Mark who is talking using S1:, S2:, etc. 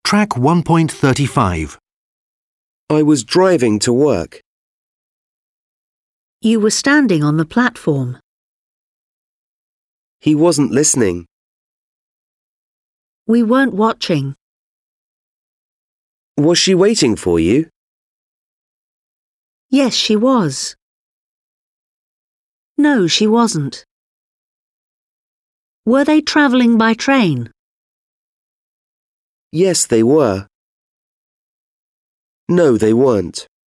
S1: Track 1.35.
S2: I was driving to work.
S3: You were standing on the platform.
S2: He wasn't listening.
S3: We weren't watching.
S2: Was she waiting for you?
S3: Yes, she was. No, she wasn't. Were they travelling by train?
S2: Yes, they were. No, they weren't.